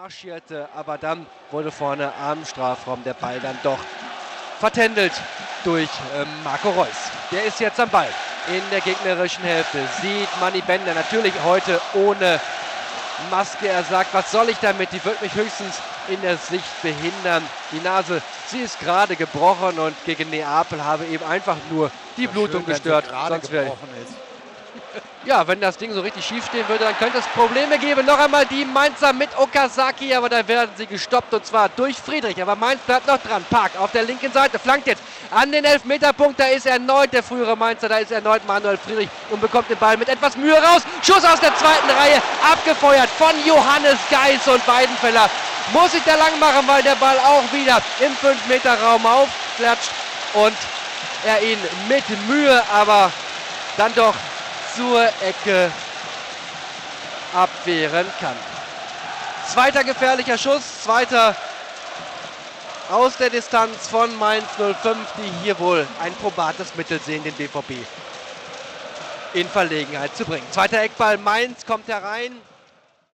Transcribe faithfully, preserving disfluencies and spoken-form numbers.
marschierte, aber dann wurde vorne am Strafraum der Ball dann doch vertändelt durch äh, Marco Reus. Der ist jetzt am Ball in der gegnerischen Hälfte. Sieht Manni Bender natürlich heute ohne Maske. Er sagt, was soll ich damit? Die wird mich höchstens in der Sicht behindern. Die Nase, sie ist gerade gebrochen und gegen Neapel habe eben einfach nur die Blutung schön, gestört. Gerade Sonst wäre gebrochen ist. ja, wenn das Ding so richtig schief stehen würde, dann könnte es Probleme geben. Noch einmal die Mainzer mit Okazaki, aber da werden sie gestoppt und zwar durch Friedrich. Aber Mainz bleibt noch dran. Park auf der linken Seite, flankt jetzt an den Elfmeterpunkt. Da ist erneut der frühere Mainzer, da ist erneut Manuel Friedrich und bekommt den Ball mit etwas Mühe raus. Schuss aus der zweiten Reihe, abgefeuert von Johannes Geis und Weidenfeller. Muss sich da lang machen, weil der Ball auch wieder im fünf Meter Raum aufklatscht und er ihn mit Mühe, aber dann doch zur Ecke abwehren kann. Zweiter gefährlicher Schuss, zweiter aus der Distanz von Mainz null fünf, die hier wohl ein probates Mittel sehen, den B V B in Verlegenheit zu bringen. Zweiter Eckball, Mainz kommt herein.